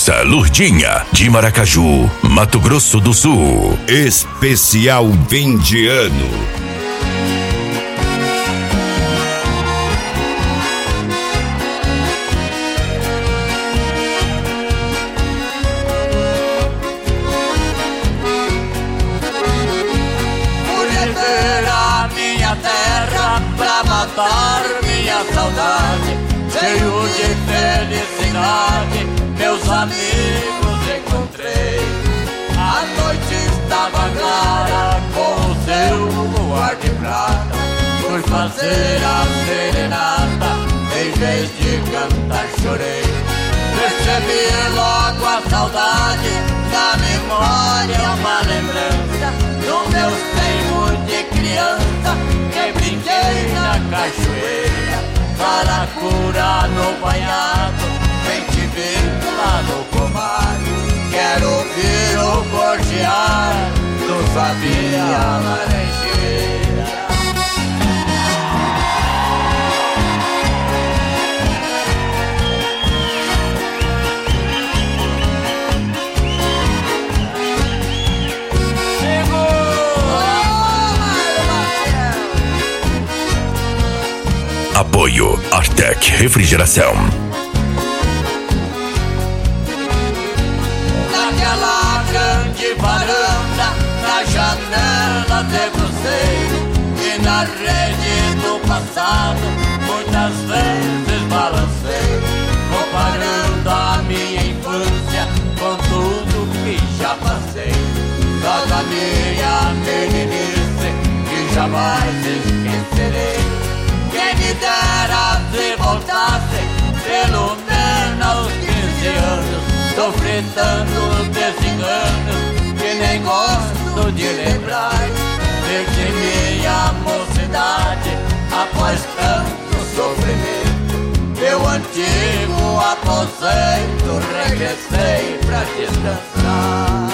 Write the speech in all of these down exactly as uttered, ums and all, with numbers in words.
Nossa Lurdinha, de Maracaju, Mato Grosso do Sul. Especial fim de ano. Matar minha saudade, cheio de felicidade, meus amigos encontrei. A noite estava clara, com o seu luar de prata, fui fazer a serenata, em vez de cantar chorei. Percebi logo a saudade, da memória uma lembrança, do meu tempo de criança, que brinquei na cachoeira, para curar no banhado, vem te ver lá no pomar. Quero ouvir o gorjear do Fabinha Laranjeira. Apoio Artec Refrigeração. Naquela grande varanda, na janela debrucei, e na rede do passado muitas vezes balancei, comparando a minha infância com tudo que já passei, toda a minha meninice que jamais esquecerei. Quem me dera se voltasse, pelo menos aos quinze anos, sofri tantos desenganos que nem gosto de lembrar. Perdi minha mocidade após tanto sofrimento, meu antigo aposento regressei pra descansar.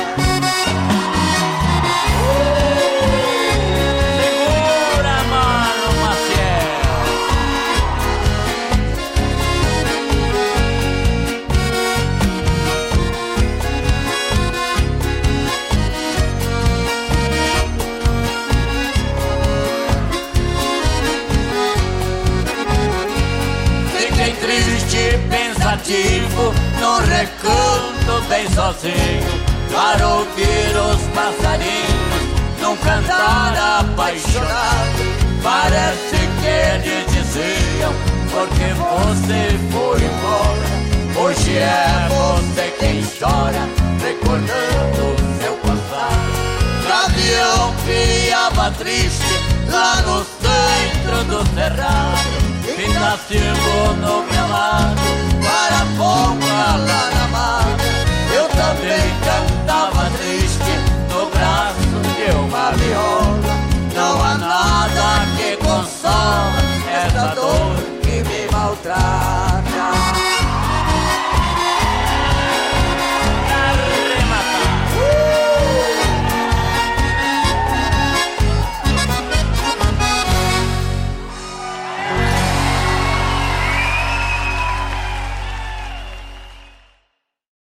Pensativo, num recanto bem sozinho, para ouvir os passarinhos num cantar apaixonado. Parece que eles diziam, porque você foi embora, hoje é você quem chora, recordando seu passado. Gavião piava triste lá no centro do cerrado, Pintacigo no gramado,